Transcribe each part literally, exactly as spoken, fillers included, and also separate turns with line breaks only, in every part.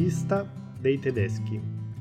Pista dei tedeschi.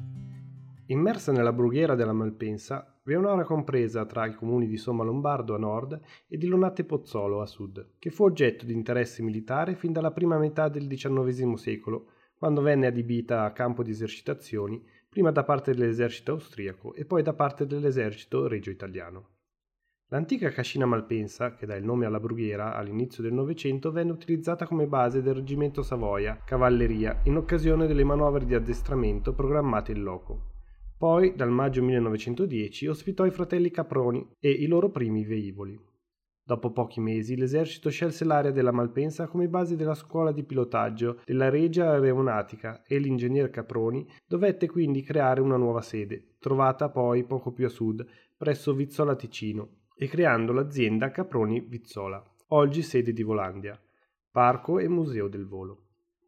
Immersa nella brughiera della Malpensa, vi è un'area compresa tra i comuni di Sommalombardo a nord e di Lonate Pozzolo a sud, che fu oggetto di interesse militare fin dalla prima metà del diciannovesimo secolo, quando venne adibita a campo di esercitazioni, prima da parte dell'esercito austriaco e poi da parte dell'esercito regio italiano. L'antica cascina Malpensa, che dà il nome alla brughiera all'inizio del Novecento, venne utilizzata come base del reggimento Savoia Cavalleria in occasione delle manovre di addestramento programmate in loco. Poi, dal maggio millenovecentodieci, ospitò i fratelli Caproni e i loro primi velivoli. Dopo pochi mesi, l'esercito scelse l'area della Malpensa come base della scuola di pilotaggio della Regia Aeronautica e l'ingegner Caproni dovette quindi creare una nuova sede, trovata poi poco più a sud, presso Vizzola Ticino, e creando l'azienda Caproni Vizzola, oggi sede di Volandia, parco e museo del volo.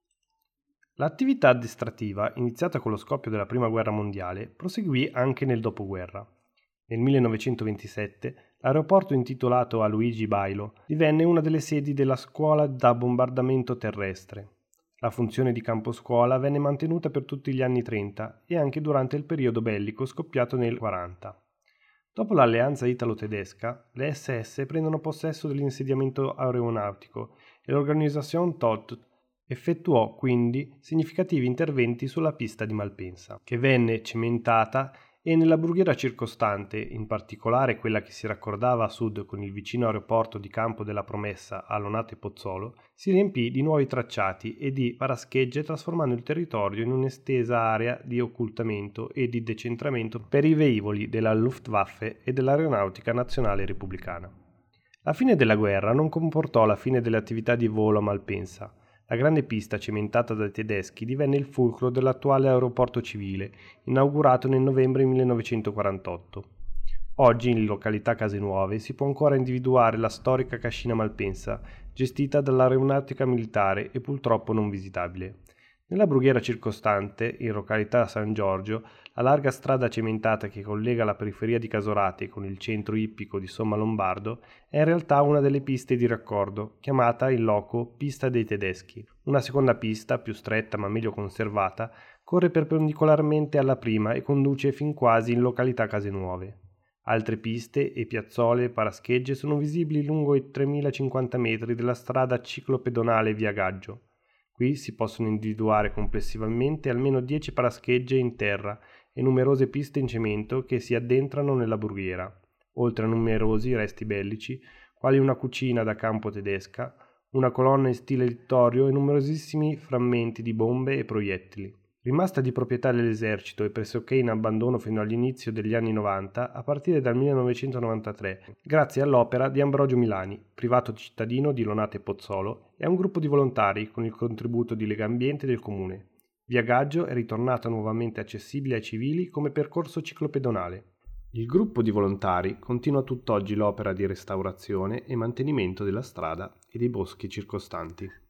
L'attività addestrativa, iniziata con lo scoppio della Prima Guerra Mondiale, proseguì anche nel dopoguerra. Nel millenovecentoventisette l'aeroporto intitolato a Luigi Bailo divenne una delle sedi della scuola da bombardamento terrestre. La funzione di campo scuola venne mantenuta per tutti gli anni trenta e anche durante il periodo bellico scoppiato nel quaranta. Dopo l'alleanza italo-tedesca, le S S prendono possesso dell'insediamento aeronautico e l'Organisation Todt effettuò quindi significativi interventi sulla pista di Malpensa, che venne cementata, e nella brughiera circostante, in particolare quella che si raccordava a sud con il vicino aeroporto di Campo della Promessa a Lonate Pozzolo, si riempì di nuovi tracciati e di paraschegge, trasformando il territorio in un'estesa area di occultamento e di decentramento per i velivoli della Luftwaffe e dell'Aeronautica Nazionale Repubblicana. La fine della guerra non comportò la fine delle attività di volo a Malpensa. La grande pista cementata dai tedeschi divenne il fulcro dell'attuale aeroporto civile, inaugurato nel novembre millenovecentoquarantotto. Oggi in località Case Nuove si può ancora individuare la storica cascina Malpensa, gestita dall'aeronautica militare e purtroppo non visitabile. Nella brughiera circostante, in località San Giorgio, la larga strada cementata che collega la periferia di Casorate con il centro ippico di Sommalombardo è in realtà una delle piste di raccordo, chiamata in loco Pista dei Tedeschi. Una seconda pista, più stretta ma meglio conservata, corre perpendicolarmente alla prima e conduce fin quasi in località Case Nuove. Altre piste e piazzole e paraschegge sono visibili lungo i tremilacinquanta metri della strada ciclopedonale Via Gaggio. Qui si possono individuare complessivamente almeno dieci paraschegge in terra e numerose piste in cemento che si addentrano nella brughiera, oltre a numerosi resti bellici, quali una cucina da campo tedesca, una colonna in stile littorio e numerosissimi frammenti di bombe e proiettili. Rimasta di proprietà dell'esercito e pressoché in abbandono fino all'inizio degli anni novanta, a partire dal millenovecentonovantatré, grazie all'opera di Ambrogio Milani, privato cittadino di Lonate Pozzolo, e a un gruppo di volontari con il contributo di Legambiente del comune. Via Gaggio è ritornata nuovamente accessibile ai civili come percorso ciclopedonale. Il gruppo di volontari continua tutt'oggi l'opera di restaurazione e mantenimento della strada e dei boschi circostanti.